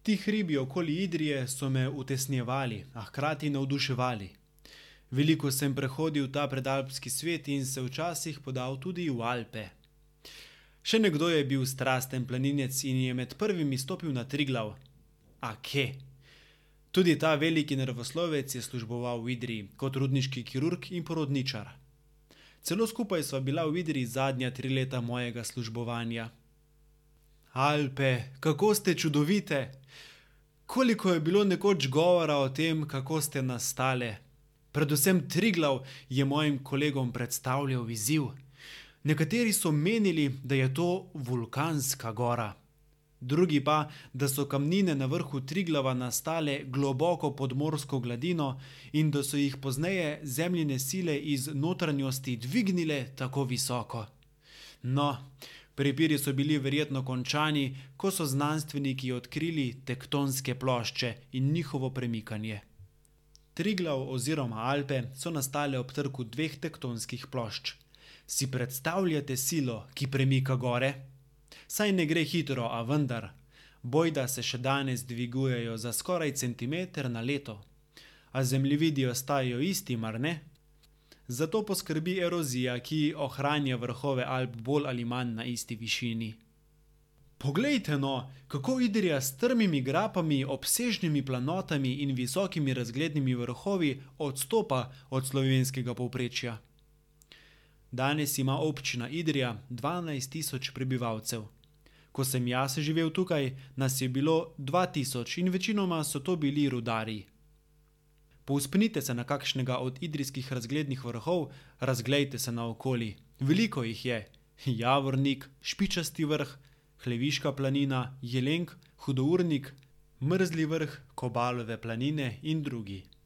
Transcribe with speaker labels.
Speaker 1: Ti hribi okoli Idrije so me utesnjevali, a hkrati navduševali. Veliko sem prehodil ta predalpski svet in se včasih podal tudi v Alpe. Še nekdo je bil strasten planinec in je med prvimi stopil na Triglav. A kje? Tudi ta veliki naravoslovec je služboval v Idriji kot rudniški kirurg in porodničar. Celo skupaj sva bila v Idriji zadnja 3 leta mojega službovanja. Alpe, kako ste čudovite! Koliko je bilo nekoč govora o tem, kako ste nastale. Predvsem Triglav je mojim kolegom predstavljal izziv. Nekateri so menili, da je to vulkanska gora. Drugi pa, da so kamnine na vrhu Triglava nastale globoko pod morsko gladino in da so jih pozneje zemljine sile iz notranjosti dvignile tako visoko. No, prepiri so bili verjetno končani, ko so znanstveniki odkrili tektonske plošče in njihovo premikanje. Triglav oziroma Alpe so nastale ob trku 2 tektonskih plošč. Si predstavljate silo, ki premika gore? Saj ne gre hitro, a vendar. Bojda se še danes dvigujejo za skoraj centimeter na leto. A zemljevidi ostajajo isti, mar ne? Zato poskrbi erozija, ki ohranja vrhove Alp bolj ali manj na isti višini. Poglejte no, kako Idrija s strmimi grapami, obsežnimi planotami in visokimi razglednimi vrhovi odstopa od slovenskega povprečja. Danes ima občina Idrija 12.000 prebivalcev. Ko sem jaz živel tukaj, nas je bilo 2.000 in večinoma so to bili rudarji. Povzpnite se na kakšnega od idrijskih razglednih vrhov, razglejte se naokoli. Veliko jih je. Javornik, Špičasti vrh, Hleviška planina, Jelenk, Hudournik, Mrzli vrh, Kobalove planine in drugi.